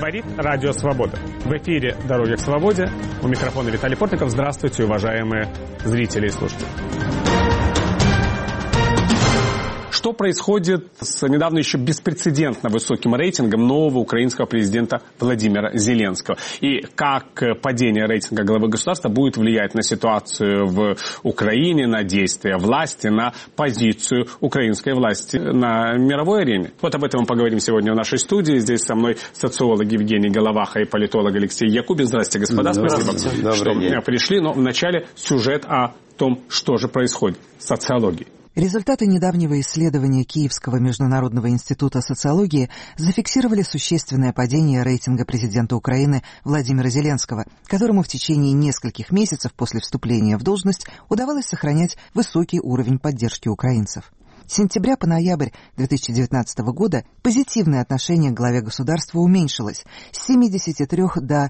Говорит Радио Свобода. В эфире «Дороги к свободе». У микрофона Виталий Портников. Здравствуйте, уважаемые зрители и слушатели. Что происходит с недавно еще беспрецедентно высоким рейтингом нового украинского президента Владимира Зеленского? И как падение рейтинга главы государства будет влиять на ситуацию в Украине, на действия власти, на позицию украинской власти на мировой арене? Вот об этом мы поговорим сегодня в нашей студии. Здесь со мной социолог Евгений Головаха и политолог Алексей Якубин. Здравствуйте, господа. Спасибо, что пришли. Но вначале сюжет о том, что же происходит в социологии. Результаты недавнего исследования Киевского международного института социологии зафиксировали существенное падение рейтинга президента Украины Владимира Зеленского, которому в течение нескольких месяцев после вступления в должность удавалось сохранять высокий уровень поддержки украинцев. С сентября по ноябрь 2019 года позитивное отношение к главе государства уменьшилось с 73 до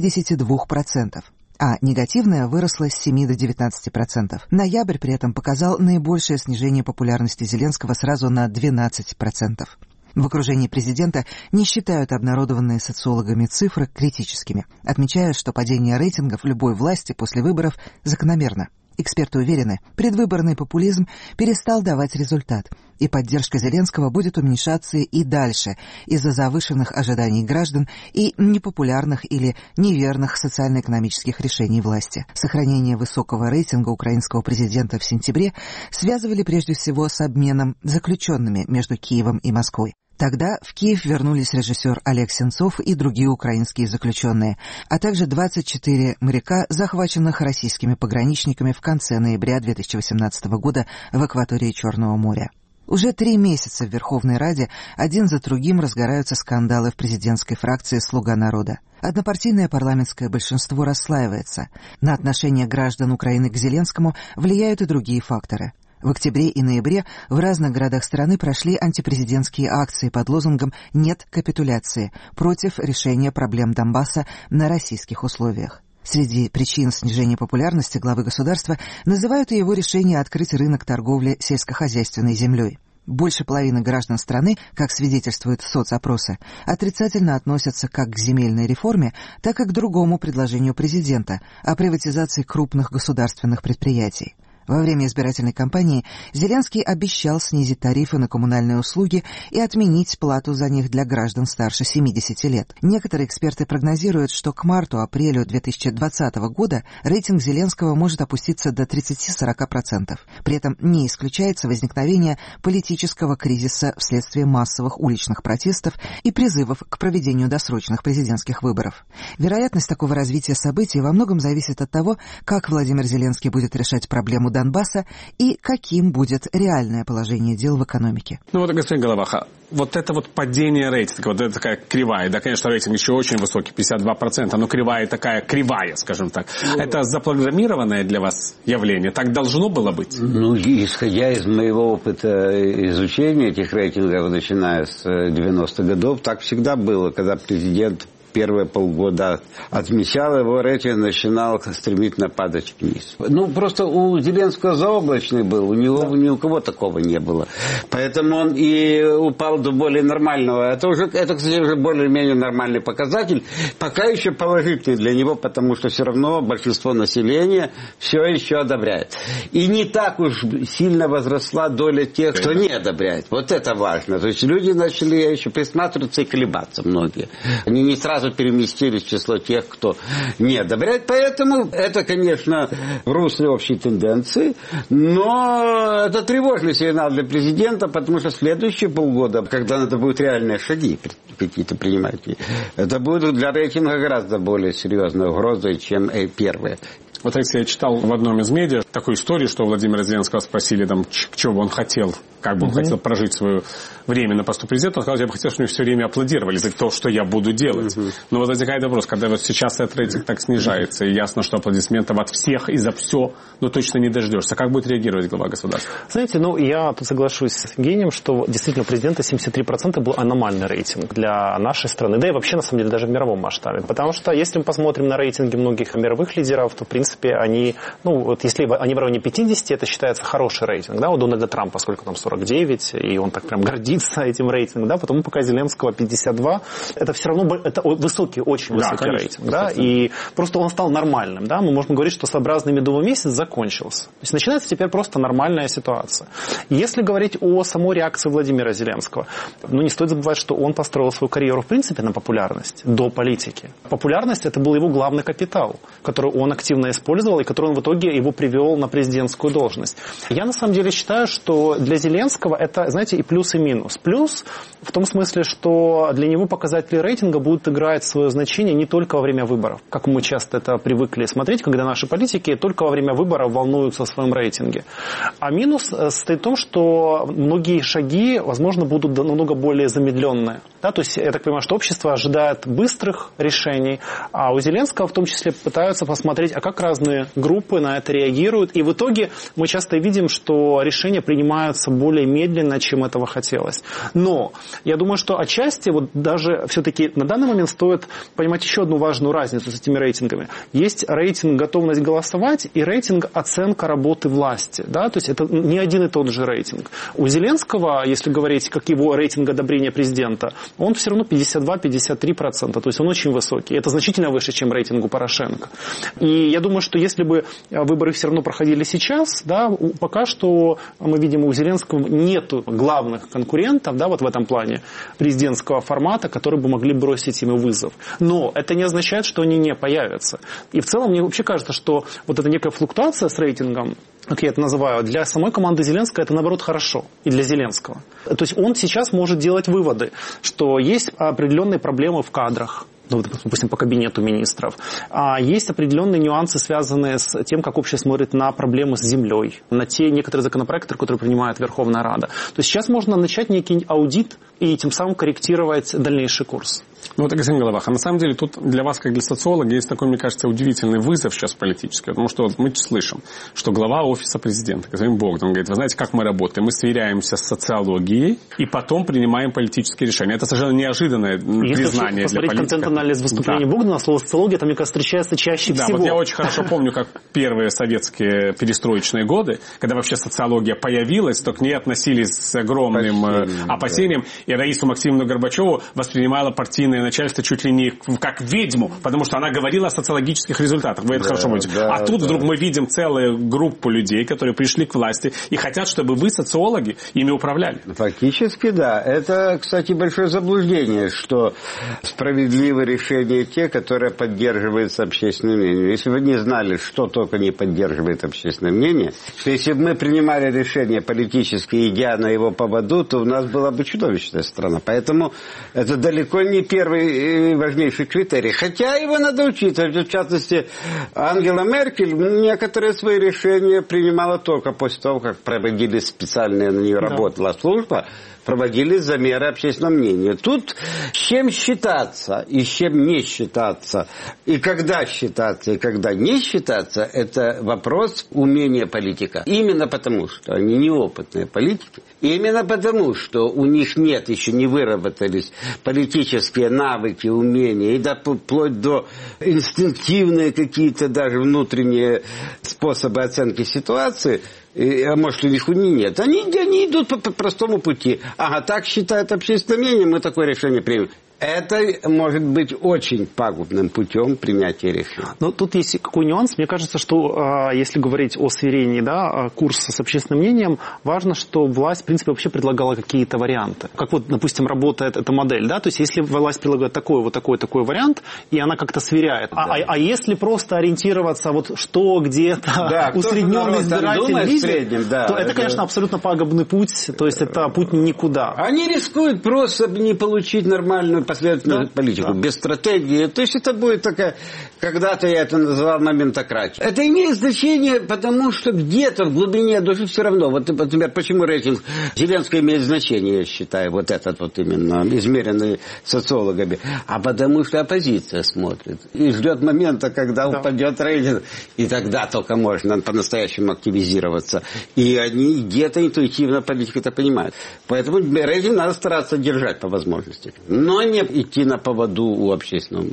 52%. А негативная выросла с 7 до 19%. Ноябрь при этом показал наибольшее снижение популярности Зеленского сразу на 12%. В окружении президента не считают обнародованные социологами цифры критическими, отмечая, что падение рейтингов любой власти после выборов закономерно. Эксперты уверены, предвыборный популизм перестал давать результат, и поддержка Зеленского будет уменьшаться и дальше из-за завышенных ожиданий граждан и непопулярных или неверных социально-экономических решений власти. Сохранение высокого рейтинга украинского президента в сентябре связывали прежде всего с обменом заключенными между Киевом и Москвой. Тогда в Киев вернулись режиссер Олег Сенцов и другие украинские заключенные, а также 24 моряка, захваченных российскими пограничниками в конце ноября 2018 года в акватории Черного моря. Уже 3 месяца в Верховной Раде один за другим разгораются скандалы в президентской фракции «Слуга народа». Однопартийное парламентское большинство расслаивается. На отношение граждан Украины к Зеленскому влияют и другие факторы. В октябре и ноябре в разных городах страны прошли антипрезидентские акции под лозунгом «Нет капитуляции» против решения проблем Донбасса на российских условиях. Среди причин снижения популярности главы государства называют и его решение открыть рынок торговли сельскохозяйственной землей. Больше половины граждан страны, как свидетельствуют соцопросы, отрицательно относятся как к земельной реформе, так и к другому предложению президента о приватизации крупных государственных предприятий. Во время избирательной кампании Зеленский обещал снизить тарифы на коммунальные услуги и отменить плату за них для граждан старше 70 лет. Некоторые эксперты прогнозируют, что к марту-апрелю 2020 года рейтинг Зеленского может опуститься до 30-40%. При этом не исключается возникновение политического кризиса вследствие массовых уличных протестов и призывов к проведению досрочных президентских выборов. Вероятность такого развития событий во многом зависит от того, как Владимир Зеленский будет решать проблему Донбасса и каким будет реальное положение дел в экономике. Ну вот, господин Головаха, вот это вот падение рейтинга, вот это такая кривая, да, конечно, рейтинг еще очень высокий, 52%, но кривая такая кривая, скажем так. Это запрограммированное для вас явление? Так должно было быть? Ну, исходя из моего опыта изучения этих рейтингов, начиная с 90-х годов, так всегда было, когда президент первые полгода отмечал, его рейтинг начинал стремительно падать вниз. Ну, просто у Зеленского заоблачный был, у него ни у кого такого не было. Поэтому он и упал до более нормального. Это, кстати, уже более-менее нормальный показатель. Пока еще положительный для него, потому что все равно большинство населения все еще одобряет. И не так уж сильно возросла доля тех, кто не одобряет. Вот это важно. То есть люди начали еще присматриваться и колебаться многие. Они не сразу переместились в число тех, кто не одобряет. Поэтому это, конечно, в русле общей тенденции, но это тревожный сигнал для президента, потому что следующие полгода, когда надо будет реальные шаги какие-то принимать, это будет для рейтинга гораздо более серьезной угрозой, чем первые. Вот, Алексей, я читал в одном из медиа такую историю, что Владимира Зеленского спросили, чего бы он хотел, как бы он хотел прожить свое время на посту президента. Он сказал, я бы хотел, чтобы мне все время аплодировали за то, что я буду делать. Но вот возникает вопрос, когда вот сейчас этот рейтинг так снижается, и ясно, что аплодисментов от всех и за все, но точно не дождешься. Как будет реагировать глава государства? Знаете, я тут соглашусь с Евгением, что действительно у президента 73% был аномальный рейтинг для нашей страны, да и вообще, на самом деле, даже в мировом масштабе. Потому что, если мы посмотрим на рейтинги многих мировых лидеров, то, в принципе, они, если они в районе 50, это считается хороший рейтинг, да, у Дональда Трампа, сколько там, 49%, 49, и он так прям гордится этим рейтингом, да, потому пока Зеленского 52, это все равно это высокий, очень высокий рейтинг, да, и просто он стал нормальным, да, мы можем говорить, что своеобразный медовый месяц закончился. То есть начинается теперь просто нормальная ситуация. Если говорить о самой реакции Владимира Зеленского, не стоит забывать, что он построил свою карьеру, в принципе, на популярность, до политики. Популярность – это был его главный капитал, который он активно использовал, и который он в итоге его привел на президентскую должность. Я, на самом деле, считаю, что для Зеленского это, знаете, и плюс, и минус. Плюс в том смысле, что для него показатели рейтинга будут играть свое значение не только во время выборов, как мы часто это привыкли смотреть, когда наши политики только во время выборов волнуются о своем рейтинге. А минус состоит в том, что многие шаги, возможно, будут намного более замедленные. Да? То есть, я так понимаю, что общество ожидает быстрых решений, а у Зеленского в том числе пытаются посмотреть, а как разные группы на это реагируют. И в итоге мы часто видим, что решения принимаются более медленно, чем этого хотелось. Но я думаю, что отчасти вот даже все-таки на данный момент стоит понимать еще одну важную разницу с этими рейтингами. Есть рейтинг «Готовность голосовать» и рейтинг «Оценка работы власти». Да? То есть это не один и тот же рейтинг. У Зеленского, если говорить, как его рейтинг одобрения президента, он все равно 52-53%. То есть он очень высокий. Это значительно выше, чем рейтинг у Порошенко. И я думаю, что если бы выборы все равно проходили сейчас, да, пока что мы видим, у Зеленского нет главных конкурентов, да, вот в этом плане президентского формата, которые бы могли бросить ему вызов. Но это не означает, что они не появятся. И в целом мне вообще кажется, что вот эта некая флуктуация с рейтингом, как я это называю, для самой команды Зеленского это, наоборот, хорошо. И для Зеленского. То есть он сейчас может делать выводы, что есть определенные проблемы в кадрах, допустим, по кабинету министров. Есть определенные нюансы, связанные с тем, как общество смотрит на проблемы с землей, на те некоторые законопроекты, которые принимает Верховная Рада. То есть сейчас можно начать некий аудит и тем самым корректировать дальнейший курс. Господин Головах, а на самом деле тут для вас, как для социолога, есть такой, мне кажется, удивительный вызов сейчас политический, потому что вот мы слышим, что глава офиса президента, господин Богдан, говорит, вы знаете, как мы работаем? Мы сверяемся с социологией и потом принимаем политические решения. Это совершенно неожиданное признание для политиков. Контент-анализ выступления Богдана, слово социология, там, мне кажется, встречается чаще всего. Да, вот я очень хорошо помню, как первые советские перестроечные годы, когда вообще социология появилась, то к ней относились с огромным опасением, и Раису Максимовну Горбачеву воспринимала партийное начальство чуть ли не как ведьму, потому что она говорила о социологических результатах. Вы это хорошо помните. А тут вдруг мы видим целую группу людей, которые пришли к власти и хотят, чтобы вы, социологи, ими управляли. Фактически, да. Это, кстати, большое заблуждение, что справедливые решения те, которые поддерживаются общественным мнением. Если вы не знали, что только не поддерживает общественное мнение, то если бы мы принимали решения политические, идя на его поводу, то у нас была бы чудовищная страна. Поэтому это далеко не первый важнейший критерий. Хотя его надо учитывать. В частности, Ангела Меркель некоторые свои решения принимала только после того, как проводились специальные на нее работала служба, проводились замеры общественного мнения. Тут с чем считаться и с чем не считаться, и когда считаться, и когда не считаться, это вопрос умения политика. Именно потому, что они неопытные политики, именно потому, что у них нет, еще не выработались политические навыки, умения, и вплоть до инстинктивные какие-то даже внутренние способы оценки ситуации, а может, у них нет. Они идут по простому пути. Ага, так считает общественное мнение, мы такое решение примем. Это может быть очень пагубным путем принятия решений. Но тут есть какой нюанс. Мне кажется, что если говорить о сверении курса с общественным мнением, важно, что власть, в принципе, вообще предлагала какие-то варианты. Как вот, допустим, работает эта модель. Да? То есть, если власть предлагает такой вариант, и она как-то сверяет. Да. А если просто ориентироваться, вот что где-то усредненный избиратель видит, то это, конечно, абсолютно пагубный путь. То есть, это путь никуда. Они рискуют просто не получить нормальную последовательную политику, без стратегии. То есть это будет такая, когда-то я это называл моментократия. Это имеет значение, потому что где-то в глубине души все равно. Вот, например, почему рейтинг Зеленского имеет значение, я считаю, вот этот вот именно, измеренный социологами. А потому что оппозиция смотрит и ждет момента, когда упадет рейтинг, и тогда только можно по-настоящему активизироваться. И они где-то интуитивно политику это понимают. Поэтому рейтинг надо стараться держать по возможности. Но не идти на поводу у общественного мнения.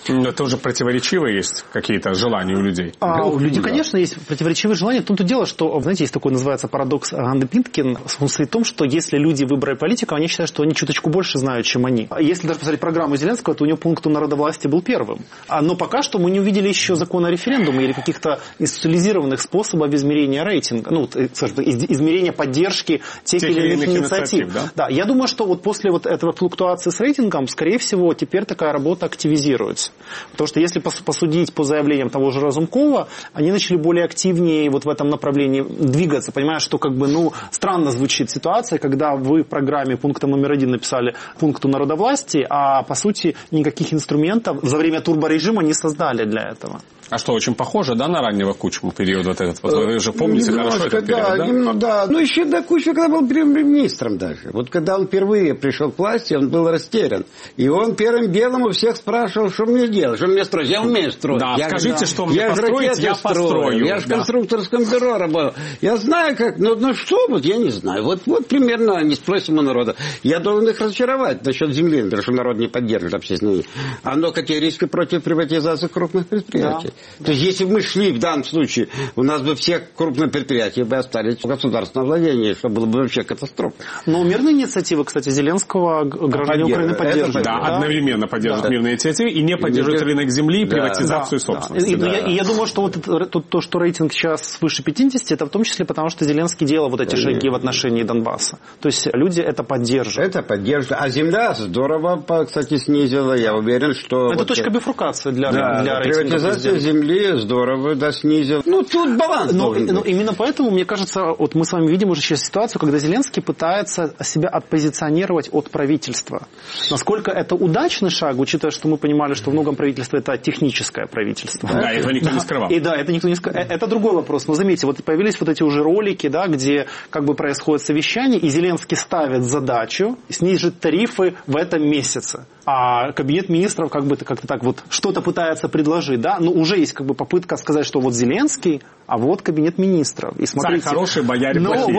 Но это уже противоречиво есть какие-то желания у людей. У людей, конечно, есть противоречивые желания. В том-то дело, что, знаете, есть такой, называется, парадокс Ганны Пинткин. Он состоит в том, что если люди выбрали политику, они считают, что они чуточку больше знают, чем они. Если даже посмотреть программу Зеленского, то у него пункт народовластия был первым. Но пока что мы не увидели еще закона о референдуме или каких-то институализированных способов измерения рейтинга, скажем, измерения поддержки тех или иных инициатив. Да, я думаю, что вот после вот этого флуктуации с рейтингом, скорее всего, теперь такая работа активизируется. Потому что если посудить по заявлениям того же Разумкова, они начали более активнее вот в этом направлении двигаться. Понимаешь, что странно звучит ситуация, когда вы в программе пунктом номер 1 написали пункту народовластия, а по сути никаких инструментов за время турборежима не создали для этого. А что, очень похоже, да, на раннего Кучму период вот этот? Вот вы же помните хорошо этот период, да? Ну, еще до Кучмы, когда был премьер-министром даже. Вот когда он впервые пришел к власти, он был растерян. И он первым делом у всех спрашивал, что мне делать, что мне строить. Я умею строить. Да, скажите, что мне построить, я построю. Я же в конструкторском бюро работал. Я знаю, как, что, я не знаю. Вот примерно не спросим у народа. Я должен их разочаровать насчет земли, потому что народ не поддерживает общественные. Оно категорически против приватизации крупных предприятий. Да. То есть, если бы мы шли в данном случае, у нас бы все крупные предприятия бы остались в государственном владении, что было бы вообще катастрофа. Но мирные инициативы, кстати, Зеленского граждане Украины поддерживают. Да, одновременно поддерживают мирные инициативы и не поддерживают рынок земли и приватизацию собственности. И я думаю, что вот то, что рейтинг сейчас свыше 50, это в том числе потому, что Зеленский делал вот эти шаги в отношении Донбасса. То есть люди это поддерживают. Это поддерживают. А земля здорово, кстати, снизила. Я уверен, что... Это точка бифуркации для рейтинга. Приватизация земли здорово, снизил. Тут баланс. Но именно поэтому, мне кажется, вот мы с вами видим уже сейчас ситуацию, когда Зеленский пытается себя отпозиционировать от правительства. Насколько это удачный шаг, учитывая, что мы понимали, что в многом правительство это техническое правительство. Да, этого никто не скрывал. И да, это никто не скрывал. Это другой вопрос. Но заметьте, вот появились вот эти уже ролики, где происходит совещание, и Зеленский ставит задачу снизить тарифы в этом месяце. А кабинет министров как-то так вот что-то пытается предложить, да? Но уже есть попытка сказать, что вот Зеленский, а вот кабинет министров. И смотрите, царь хороший, бояре плохие.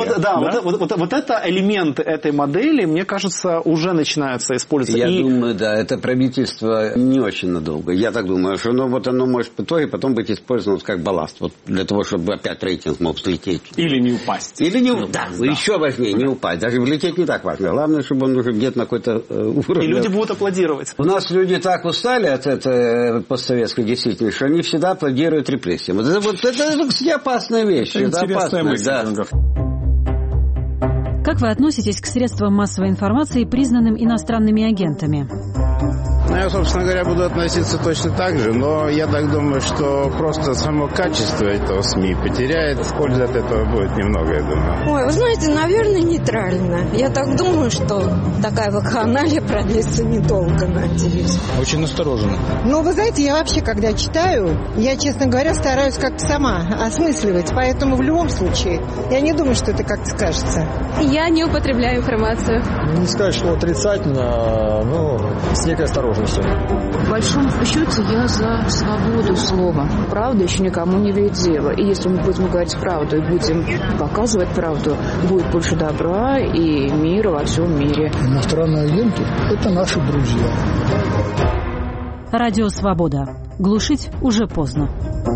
Вот это элементы этой модели, мне кажется, уже начинаются использоваться. Я думаю, это правительство не очень надолго. Я так думаю, что оно может в итоге потом быть использовано как балласт, вот для того, чтобы опять рейтинг мог взлететь. Или не упасть. Еще важнее не упасть. Даже влететь не так важно. Главное, чтобы он уже где-то на какой-то уровне. И люди будут аплодировать. У нас люди так устали от этой постсоветской действительности, что они всегда аплодируют репрессиям. Это, кстати, опасная вещь. Это интересная мысль. Как вы относитесь к средствам массовой информации, признанным иностранными агентами? Я, собственно говоря, буду относиться точно так же, но я так думаю, что просто само качество этого СМИ потеряет, пользы от этого будет немного, я думаю. Ой, вы знаете, наверное, нейтрально. Я так думаю, что такая вакханалия продлится недолго, надеюсь. Очень настороженно. Вы знаете, я вообще, когда читаю, я, честно говоря, стараюсь как-то сама осмысливать, поэтому в любом случае я не думаю, что это как-то скажется. Я не употребляю информацию. Не сказать, что отрицательно, но с некой осторожностью. В большом счете я за свободу слова. Правда еще никому не вредила. И если мы будем говорить правду и будем показывать правду, будет больше добра и мира во всем мире. Иностранные агенты – это наши друзья. Радио «Свобода». Глушить уже поздно.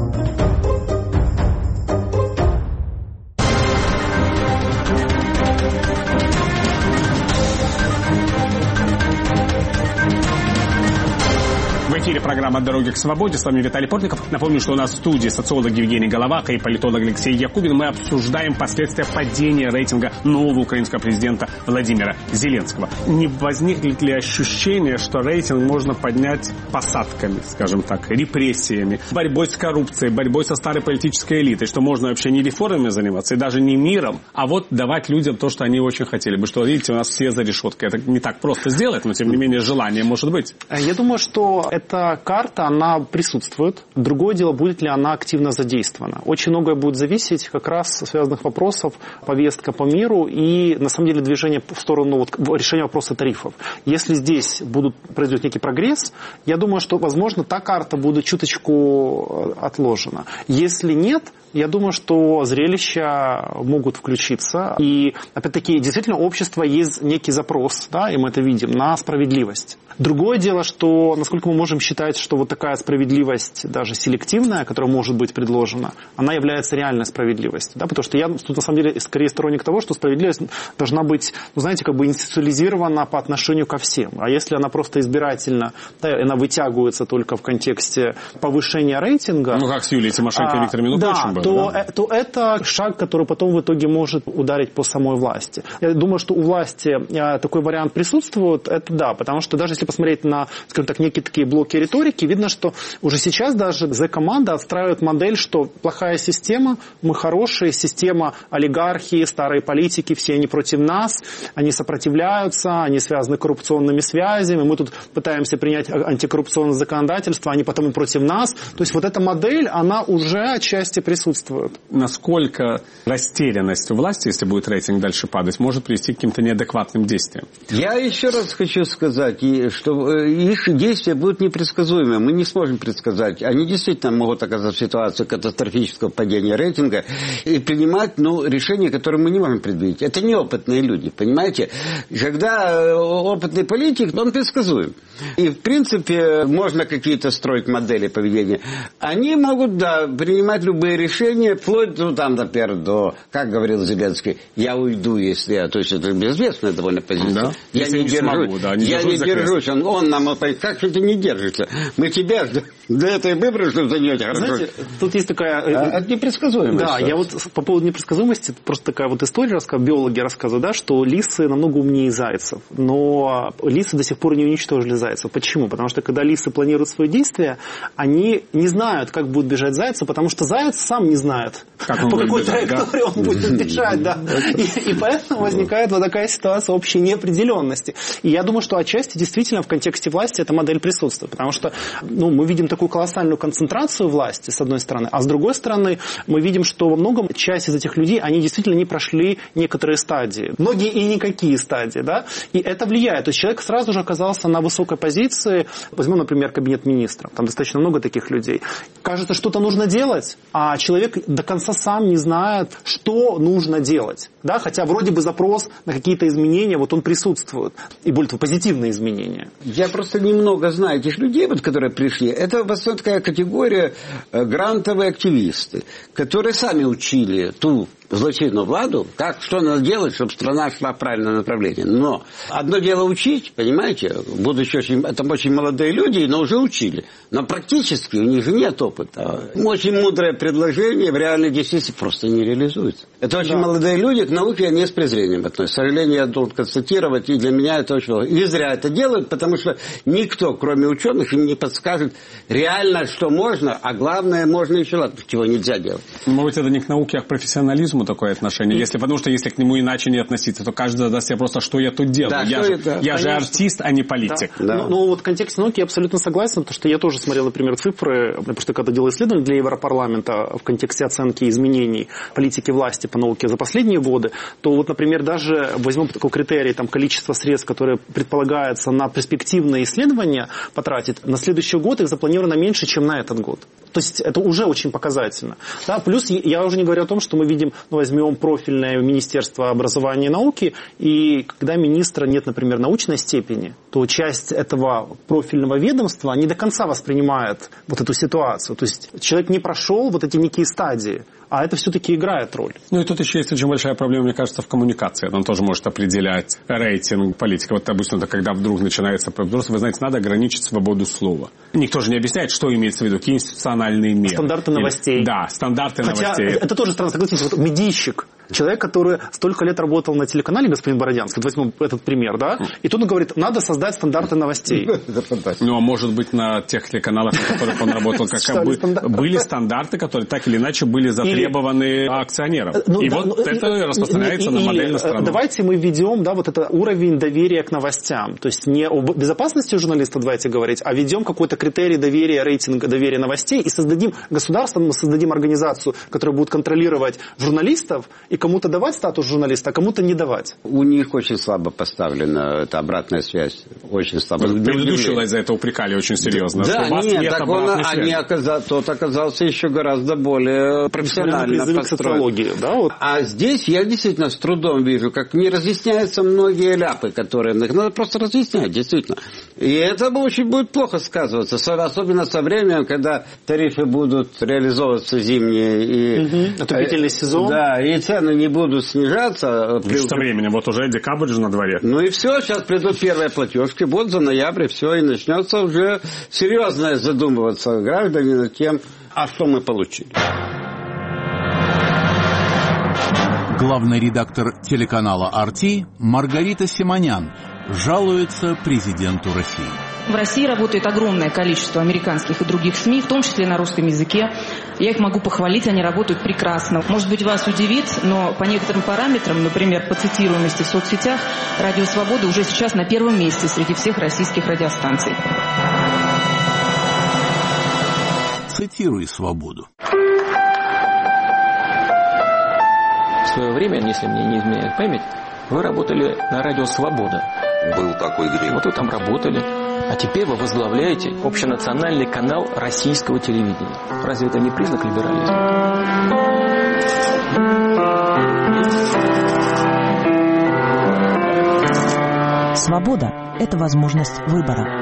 В эфире программа «Дороги к свободе». С вами Виталий Портников. Напомню, что у нас в студии социолог Евгений Головако и политолог Алексей Якубин. Мы обсуждаем последствия падения рейтинга нового украинского президента Владимира Зеленского. Не возникнет ли ощущение, что рейтинг можно поднять посадками, скажем так, репрессиями, борьбой с коррупцией, борьбой со старой политической элитой, что можно вообще не реформами заниматься и даже не миром, а вот давать людям то, что они очень хотели бы. Что, видите, у нас все за решеткой. Это не так просто сделать, но, тем не менее, желание может быть. Я думаю, что эта карта, она присутствует. Другое дело, будет ли она активно задействована. Очень многое будет зависеть как раз связанных вопросов, повестка по миру и, на самом деле, движение в сторону решения вопроса тарифов. Если здесь произойдет некий прогресс, я думаю, что, возможно, та карта будет чуточку отложена. Если нет, я думаю, что зрелища могут включиться. И, опять-таки, действительно, общество есть некий запрос, да, и мы это видим, на справедливость. Другое дело, что, насколько мы можем считать, что вот такая справедливость, даже селективная, которая может быть предложена, она является реальной справедливостью. Да? Потому что я тут, на самом деле, скорее сторонник того, что справедливость должна быть, ну, знаете, как бы институциализирована по отношению ко всем. А если она просто избирательна, да, она вытягивается только в контексте повышения рейтинга... Ну, как с Юлией Тимошенко и Виктором Януковичем было. То это шаг, который потом в итоге может ударить по самой власти. Я думаю, что у власти такой вариант присутствует, это да, потому что даже если посмотреть на, скажем так, некие такие блоки риторики, видно, что уже сейчас даже Z-команда отстраивает модель, что плохая система, мы хорошие, система олигархии, старые политики, все они против нас, они сопротивляются, они связаны коррупционными связями, мы тут пытаемся принять антикоррупционное законодательство, они потом и против нас. То есть вот эта модель, она уже отчасти присутствует. Насколько растерянность у власти, если будет рейтинг дальше падать, может привести к каким-то неадекватным действиям? Я еще раз хочу сказать, что их действия будут непредсказуемы. Мы не сможем предсказать. Они действительно могут оказаться в ситуации катастрофического падения рейтинга и принимать решения, которые мы не можем предвидеть. Это неопытные люди, понимаете? Когда опытный политик, он предсказуем. И, в принципе, можно какие-то строить модели поведения. Они могут, да, принимать любые решения, вплоть, например, до, как говорил Зеленский, я уйду, если я... То есть это безвестная довольно позиция. Да? Я не держусь. Он нам... Как же ты не держишься? Мы тебя для этой выборы, чтобы занять хорошо. Знаете, тут есть такая... Это непредсказуемость. Да, я вот по поводу непредсказуемости, просто такая вот история, биологи рассказывают, да, что лисы намного умнее зайцев. Но лисы до сих пор не уничтожили зайцев. Почему? Потому что когда лисы планируют свои действия, они не знают, как будет бежать зайцы, потому что заяц сам не знает, по какой траектории он будет бежать. Да. И поэтому возникает вот такая ситуация общей неопределенности. И я думаю, что отчасти действительно в контексте власти эта модель присутствует. Потому что мы видим такую колоссальную концентрацию власти, с одной стороны, а с другой стороны мы видим, что во многом часть из этих людей, они действительно не прошли некоторые стадии. Многие и никакие стадии. Да? И это влияет. То есть человек сразу же оказался на высокой позиции. Возьмем, например, кабинет министров. Там достаточно много таких людей. Кажется, что-то нужно делать, а человек до конца сам не знает, что нужно делать. Да? Хотя вроде бы запрос на какие-то изменения, вот он присутствует. И более того, позитивные изменения. Я просто немного знаю этих людей, которые пришли. Это в основном такая категория грантовые активисты, которые сами учили ту злочинную владу, что надо делать, чтобы страна шла в правильное направление. Но одно дело учить, понимаете, будучи очень молодые люди, но уже учили. Но практически у них же нет опыта. Очень мудрое предложение в реальной действительности просто не реализуется. Это очень молодые люди, к науке они с презрением относятся. К сожалению, я должен констатировать, и для меня это очень важно. И зря это делают, потому что никто, кроме ученых, им не подскажет реально, что можно, а главное, можно еще чего нельзя делать. Может быть, это не к науке, а к профессионализму такое отношение. Потому что если к нему иначе не относиться, то каждый задаст себе просто, что я тут делаю. Да, я же артист, а не политик. Да. Да. Но вот в контексте науки я абсолютно согласен, потому что я тоже смотрел, например, цифры, потому что когда делал исследование для Европарламента в контексте оценки изменений политики власти по науке за последние годы, то вот, например, даже возьмем такой критерий, количество средств, которые предполагается на перспективные исследования потратить, на следующий год их запланировано меньше, чем на этот год. То есть это уже очень показательно. Да? Плюс я уже не говорю о том, что мы видим, возьмем профильное Министерство образования и науки, и когда министра нет, например, научной степени, то часть этого профильного ведомства не до конца воспринимает вот эту ситуацию. То есть человек не прошел вот эти некие стадии, а это все-таки играет роль. И тут еще есть очень большая проблема, мне кажется, в коммуникации. Он тоже может определять рейтинг политика. Вот обычно это когда вдруг начинается... Вы знаете, надо ограничить свободу слова. Никто же не объясняет, что имеется в виду, какие институциональные меры. Стандарты новостей. Да, стандарты новостей. Это тоже странно, согласитесь. Вот медийщик. Человек, который столько лет работал на телеканале, господин Бородянский, возьмем этот пример, да, и тут он говорит, надо создать стандарты новостей. А может быть, на тех телеканалах, на которых он работал, были стандарты, которые так или иначе были затребованы акционерам. И вот это распространяется на модель на страну. Давайте мы введем, вот это уровень доверия к новостям. То есть не о безопасности журналиста давайте говорить, а введем какой-то критерий доверия, рейтинга доверия новостей и создадим государство, мы создадим организацию, которая будет контролировать журналистов и кому-то давать статус журналиста, а кому-то не давать. У них очень слабо поставлена эта обратная связь. Очень слабо. Предыдущего за это упрекали очень серьезно. Да, нет, так тот оказался еще гораздо более профессионально построен. Да, вот. А здесь я действительно с трудом вижу, как не разъясняются многие ляпы, которые... Надо просто разъяснять, действительно. И это очень будет плохо сказываться, особенно со временем, когда тарифы будут реализовываться зимние и... Отопительный сезон. Да, и цены не будут снижаться. Со временем, вот уже декабрь же на дворе. Ну и все, сейчас придут первые платежки, вот за ноябрь все, и начнется уже серьезное задумываться граждане над тем, а что мы получили. Главный редактор телеканала RT Маргарита Симонян жалуется президенту России. В России работает огромное количество американских и других СМИ, в том числе на русском языке. Я их могу похвалить, они работают прекрасно. Может быть, вас удивит, но по некоторым параметрам, например, по цитируемости в соцсетях, «Радио Свобода» уже сейчас на первом месте среди всех российских радиостанций. Цитируй «Свободу». В свое время, если мне не изменяет память, вы работали на радио «Свобода». Был такой грех. Вот вы там работали. А теперь вы возглавляете общенациональный канал российского телевидения. Разве это не признак либерализма? Свобода – это возможность выбора.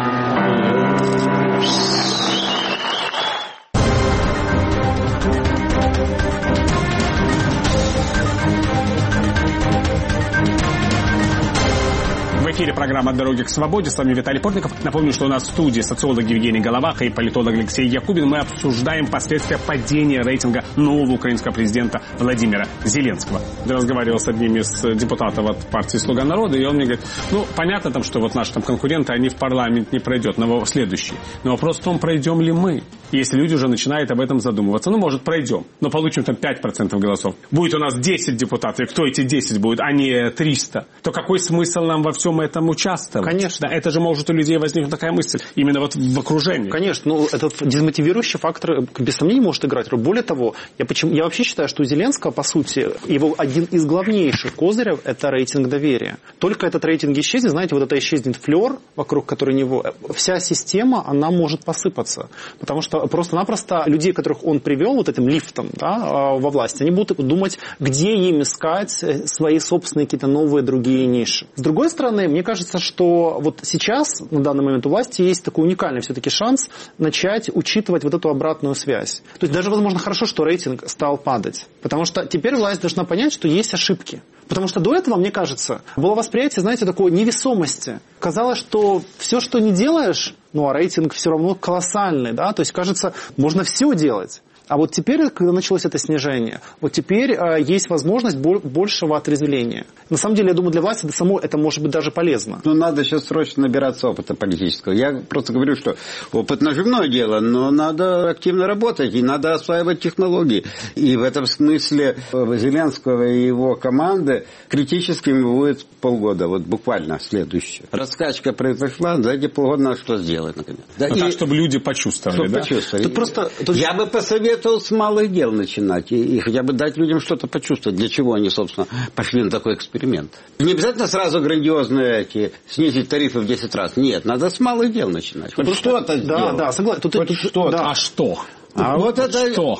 В эфире программа «Дороги к свободе». С вами Виталий Портников. Напомню, что у нас в студии социолог Евгений Головаха и политолог Алексей Якубин. Мы обсуждаем последствия падения рейтинга нового украинского президента Владимира Зеленского. Я разговаривал с одним из депутатов от партии «Слуга народа», и он мне говорит, понятно там, что вот наши там конкуренты, они в парламент не пройдут, но следующий. Но вопрос в том, пройдем ли мы. Если люди уже начинают об этом задумываться. Может, пройдем, но получим там 5% голосов. Будет у нас 10 депутатов, и кто эти 10 будет, а не 300, то какой смысл нам во всем этом участвовать? Конечно. Да, это же может у людей возникнуть такая мысль, именно вот в окружении. Конечно, этот дезмотивирующий фактор без сомнений может играть роль. Более того, я вообще считаю, что у Зеленского, по сути, его один из главнейших козырей – это рейтинг доверия. Только этот рейтинг исчезнет, знаете, вот это исчезнет флер, вокруг которого него, вся система, она может посыпаться. Потому что просто-напросто людей, которых он привел вот этим лифтом, да, во власть, они будут думать, где им искать свои собственные какие-то новые другие ниши. С другой стороны, мне кажется, что вот сейчас, на данный момент у власти, есть такой уникальный все-таки шанс начать учитывать вот эту обратную связь. То есть даже, возможно, хорошо, что рейтинг стал падать. Потому что теперь власть должна понять, что есть ошибки. Потому что до этого, мне кажется, было восприятие, знаете, такой невесомости. Казалось, что все, что не делаешь, а рейтинг все равно колоссальный, да, то есть, кажется, можно все делать. А вот теперь, когда началось это снижение, вот теперь есть возможность большего отрезвления. На самом деле, я думаю, для власти это может быть даже полезно. Надо сейчас срочно набираться опыта политического. Я просто говорю, что опыт наживное дело, но надо активно работать и надо осваивать технологии. И в этом смысле Зеленского и его команды критическим будет полгода, вот буквально следующее. Раскачка произошла, за эти полгода надо что сделать, наконец. Да, так, чтобы люди почувствовали, да? Почувствовали. Я бы посоветовал с малых дел начинать и хотя бы дать людям что-то почувствовать, для чего они, собственно, пошли на такой эксперимент. Не обязательно сразу грандиозные снизить тарифы в 10 раз. Нет, надо с малых дел начинать. Хоть что-то сделать. Да, согласен. Хоть что-то. Да. А что? А вот это что?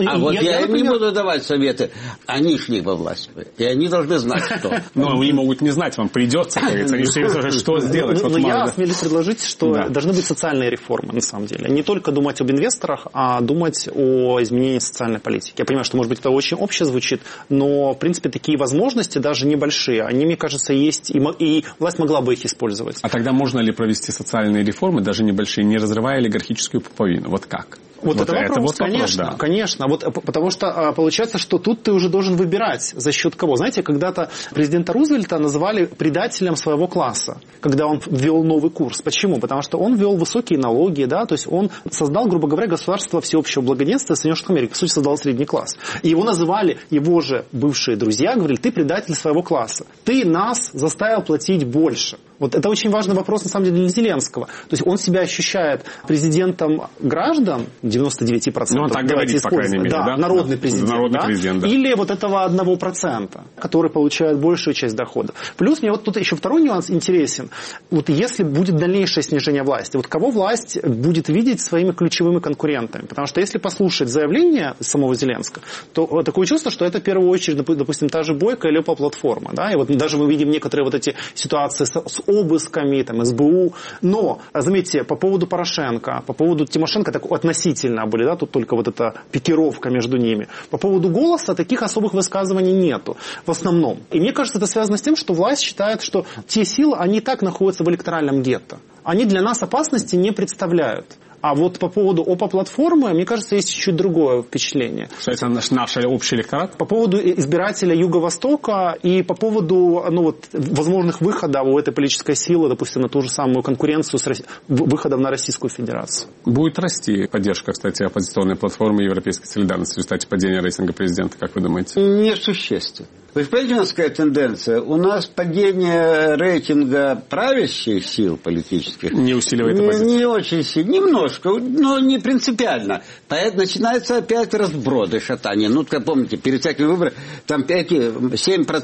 Я им не буду давать советы. Они шли во власть. И они должны знать, что. Но они могут не знать, вам придется, как говорится. Они все говорят, что сделать. Но я осмелюсь предложить, что должны быть социальные реформы, на самом деле. Не только думать об инвесторах, а думать о изменении социальной политики. Я понимаю, что, может быть, это очень общее звучит, но, в принципе, такие возможности, даже небольшие, они, мне кажется, есть, и власть могла бы их использовать. А тогда можно ли провести социальные реформы, даже небольшие, не разрывая олигархическую пуповину? Вот как? Вот это вопрос, конечно, да. Конечно. Потому что получается, что тут ты уже должен выбирать, за счет кого. Знаете, когда-то президента Рузвельта называли предателем своего класса. когда он ввел новый курс. Почему? Потому что он ввел высокие налоги, да, то есть он создал, грубо говоря, государство всеобщего благоденствия Соединенных Штатов Америки, по сути, создал средний класс. И его называли, его же бывшие друзья говорили: ты предатель своего класса, ты нас заставил платить больше. Вот это очень важный вопрос, на самом деле, для Зеленского. То есть он себя ощущает президентом граждан, 99%. Ну, он так говорит, по крайней мере, да? Народный президент, народный президент, да. Или вот этого 1%, который получает большую часть дохода. Плюс мне вот тут еще второй нюанс интересен. Вот если будет дальнейшее снижение власти, вот кого власть будет видеть своими ключевыми конкурентами? Потому что если послушать заявление самого Зеленского, то такое чувство, что это в первую очередь, допустим, та же Бойко или платформа. Да? И вот даже мы видим некоторые вот эти ситуации с обысками, там, СБУ. Но, заметьте, по поводу Порошенко, по поводу Тимошенко так относительно были, да, тут только вот эта пикировка между ними. По поводу «Голоса» таких особых высказываний нету в основном. И мне кажется, это связано с тем, что власть считает, что те силы, они и так находятся в электоральном гетто. Они для нас опасности не представляют. А вот по поводу ОПА-платформы, мне кажется, есть чуть другое впечатление. Что это наш общий электорат? По поводу избирателя Юго-Востока и по поводу возможных выходов у этой политической силы, допустим, на ту же самую конкуренцию с выходом на Российскую Федерацию. Будет расти поддержка, кстати, оппозиционной платформы Европейской солидарности в результате падения рейтинга президента, как вы думаете? Несущественно. Вы же понимаете, у нас какая тенденция? У нас падение рейтинга правящих сил политических не усиливает оппозицию. Не очень сильно, немножко, но не принципиально. Поэтому начинаются опять разброды, шатания. Ну, как помните, перед всякими выборами там 7%,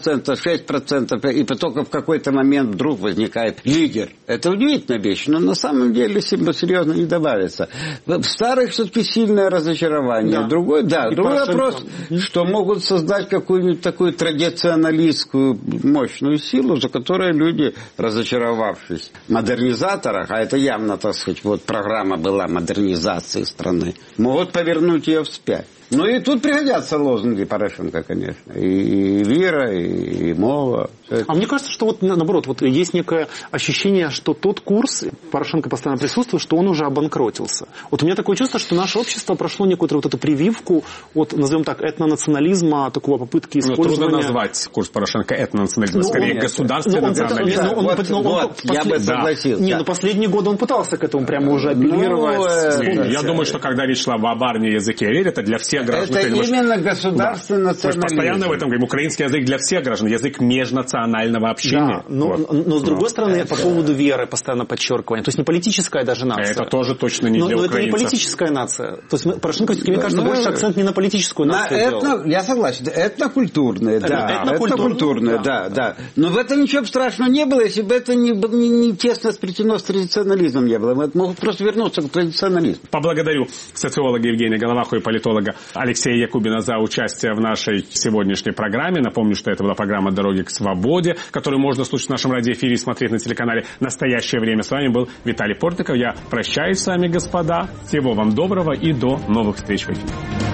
6%, и только в какой-то момент вдруг возникает лидер. Это удивительная вещь, но на самом деле серьезно не добавится. В старых все-таки сильное разочарование. Да. Другой вопрос, что могут создать какую-нибудь такую традиционалистскую мощную силу, за которой люди, разочаровавшись в модернизаторах, а это явно, так сказать, вот программа была модернизации страны, могут повернуть ее вспять. Ну и тут пригодятся лозунги Порошенко, конечно. И вера, и мова. А мне кажется, что вот наоборот, вот есть некое ощущение, что тот курс, Порошенко постоянно присутствует, что он уже обанкротился. Вот у меня такое чувство, что наше общество прошло некую вот эту прививку от, назовем так, этнонационализма, такого попытки использования... Трудно назвать курс Порошенко этнонационализмом, скорее государственный национализм. Я бы согласился. Не, но последние годы он пытался к этому прямо уже апеллировать. Я думаю, что когда речь шла об армии, языке и вере, это для всех граждан. Это именно государственный национализм. Мы постоянно в этом говорим. Украинский язык для всех граждан, язык межнационального общения. Да, но с другой стороны, по поводу веры постоянно подчеркивание. То есть не политическая даже нация. Это тоже точно не для украинцев. Но это не политическая нация. То есть Порошенко, мне кажется, больше акцент не на политическую нацию. Я согласен. Этнокультурные, да. Этнокультурные, да. Но в этом ничего страшного не было, если бы это не тесно сплетено с традиционализмом не было. Мы могут просто вернуться к традиционализму. Поблагодарю социолога Евгения Головаху и политолога Алексея Якубина за участие в нашей сегодняшней программе. Напомню, что это была программа «Дороги к свободе», которую можно слушать в нашем радиоэфире и смотреть на телеканале «Настоящее время». С вами был Виталий Портников. Я прощаюсь с вами, господа. Всего вам доброго и до новых встреч в эфире.